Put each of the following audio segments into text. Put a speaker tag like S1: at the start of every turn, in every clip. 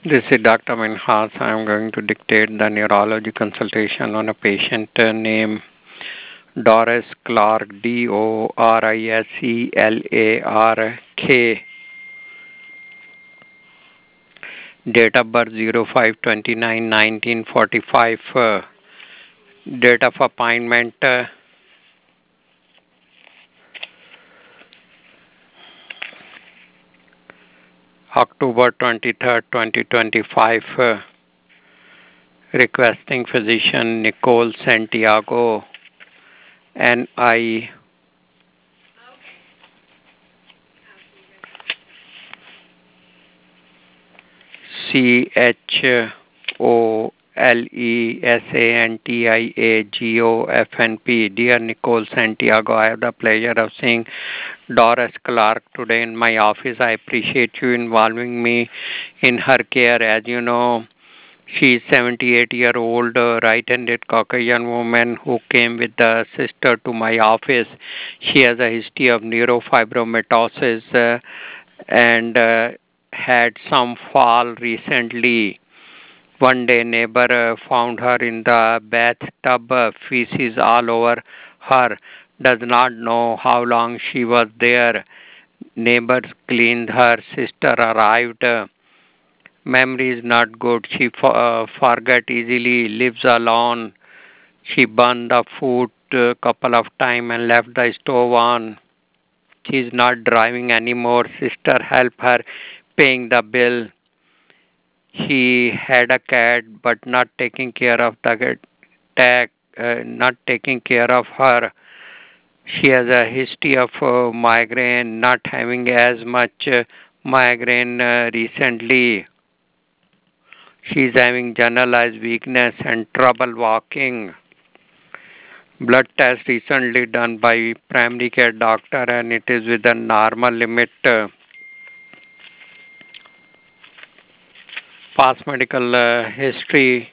S1: This is Dr. Minhas. I am going to dictate the neurology consultation on a patient named Doris Clark, Dorisclark. Date of birth 05/29/1945. Date of appointment October 23rd, 2025. Requesting physician Nicole Santiago, NI CHOLESANTIAGOFNP. Dear Nicole Santiago, I have the pleasure of seeing Doris Clark today in my office. I appreciate you involving me in her care. As you know, she is 78-year-old right-handed Caucasian woman who came with the sister to my office. She has a history of neurofibromatosis and had some fall recently. One day, neighbor found her in the bathtub, feces all over her. Does not know how long she was there. Neighbors cleaned her. Sister arrived. Memory is not good. She forget easily. Lives alone. She burned the food a couple of times and left the stove on. She is not driving anymore. Sister help her paying the bill. She had a cat, but not taking care of the cat, not taking care of her. She has a history of migraine, not having as much migraine recently. She is having generalized weakness and trouble walking. Blood test recently done by primary care doctor and it is within normal limit. Past medical history.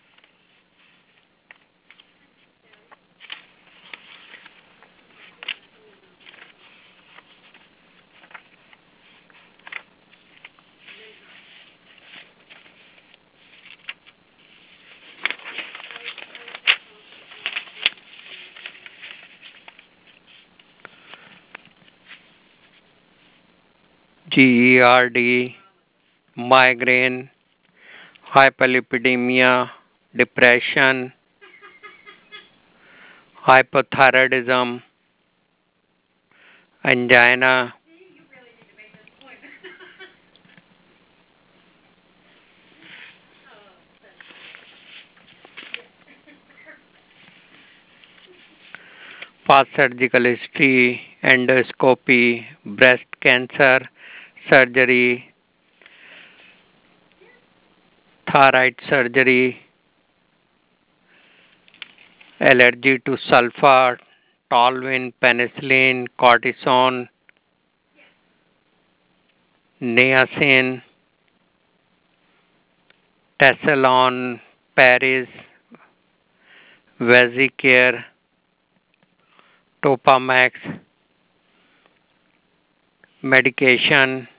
S1: GERD, migraine, hyperlipidemia, depression, hypothyroidism, angina, past surgical history, endoscopy, breast cancer, surgery, thyroid surgery, allergy to sulfur, toluene, penicillin, cortisone, niacin, Tessalon, Paris, Vesicare, Topamax, medication,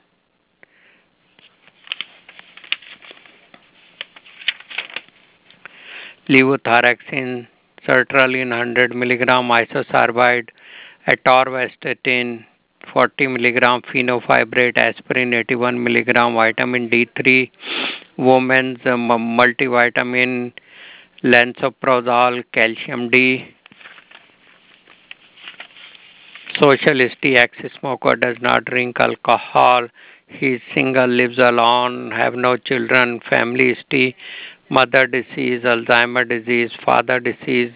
S1: levothyroxine, sertraline 100 milligram, isosorbide, atorvastatin 40 milligram, fenofibrate, aspirin 81 milligram, vitamin D3, women's multivitamin, lansoprazole, calcium D. Social history, ex-smoker, does not drink alcohol. He is single, lives alone, have no children. Family history, mother disease, Alzheimer disease, father disease,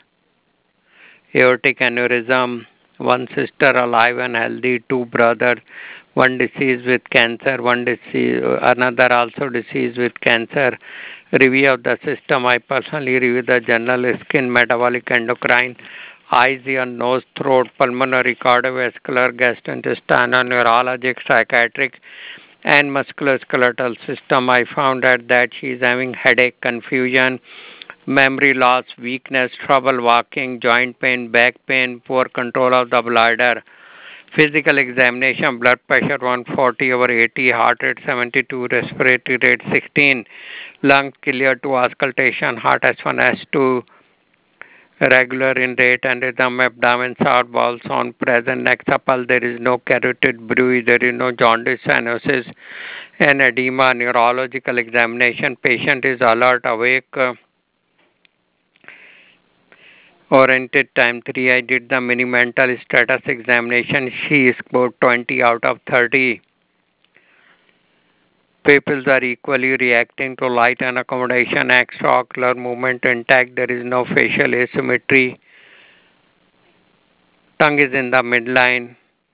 S1: aortic aneurysm, one sister alive and healthy, two brothers, one deceased with cancer, one disease, another also deceased with cancer. Review of the system. I personally review the general skin, metabolic, endocrine, eyes, ear, nose, throat, pulmonary, cardiovascular, gastrointestinal, neurologic, psychiatric, and musculoskeletal system. I found out that she is having headache, confusion, memory loss, weakness, trouble walking, joint pain, back pain, poor control of the bladder, Physical examination, blood pressure 140 over 80, heart rate 72, respiratory rate 16, lungs clear to auscultation, heart S1, S2, regular in rate and rhythm, abdomen sound, balls on present, neck supple, there is no carotid bruit, there is no jaundice, cyanosis, and edema. Neurological examination, patient is alert, awake, oriented. Time 3, I did the mini mental status examination. She scored 20 out of 30. Pupils are equally reacting to light and accommodation. Extraocular movement intact. There is no facial asymmetry. Tongue is in the midline.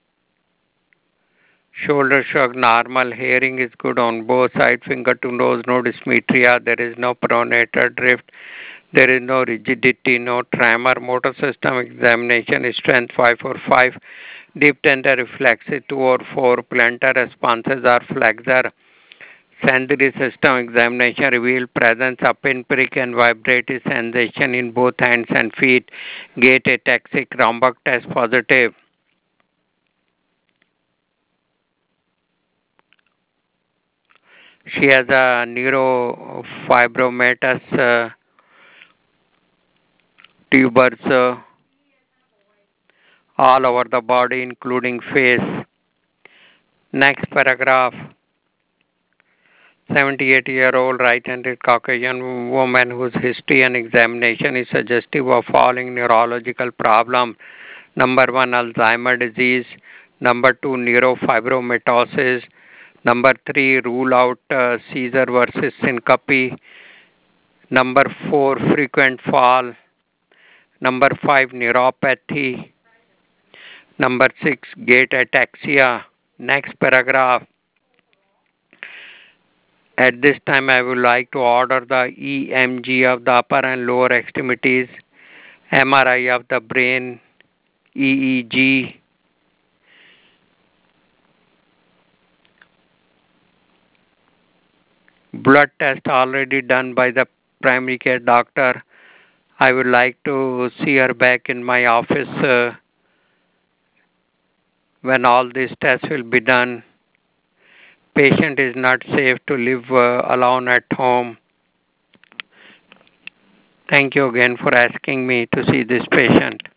S1: Shoulder shrug normal. Hearing is good on both sides. Finger to nose. No dysmetria. There is no pronator drift. There is no rigidity. No tremor. Motor system examination. Strength 545. Deep tender reflexes 2 or 4. Plantar responses are flexor. Sensory system examination revealed presence of pinprick and vibratory sensation in both hands and feet. Gait ataxic. Romberg test positive. She has a neurofibromatous tumors all over the body, including face. Next paragraph. 78-year-old right-handed Caucasian woman whose history and examination is suggestive of following neurological problems. Number 1, Alzheimer's disease. Number 2, neurofibromatosis. Number 3, rule out seizure versus syncope. Number 4, frequent fall. Number 5, neuropathy. Number 6, gait ataxia. Next paragraph. At this time, I would like to order the EMG of the upper and lower extremities, MRI of the brain, EEG, blood test already done by the primary care doctor. I would like to see her back in my office when all these tests will be done. Patient is not safe to live alone at home. Thank you again for asking me to see this patient.